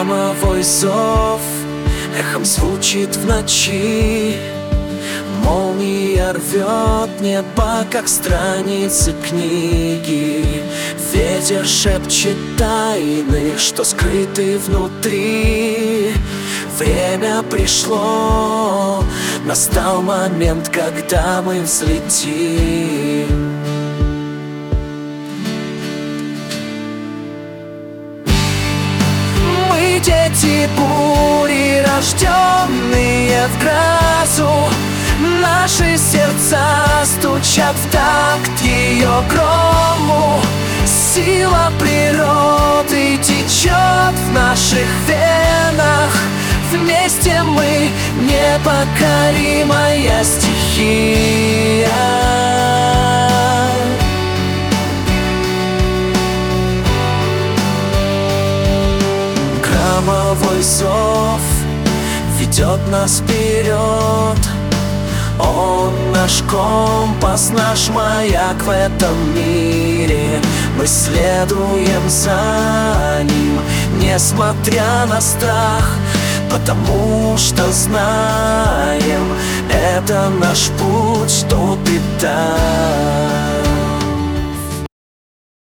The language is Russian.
Громовой зов эхом звучит в ночи. Молния рвет небо, как страницы книги. Ветер шепчет тайны, что скрыты внутри. Время пришло, настал момент, когда мы взлетим. Мы дети бури, рожденные в грозу. Наши сердца стучат в такт ее грому. Сила природы течет в наших венах. Вместе мы непокоримая стихия. Громовой зов ведет нас вперед. Он наш компас, наш маяк в этом мире. Мы следуем за ним, несмотря на страх, потому что знаем, это наш путь тут и там.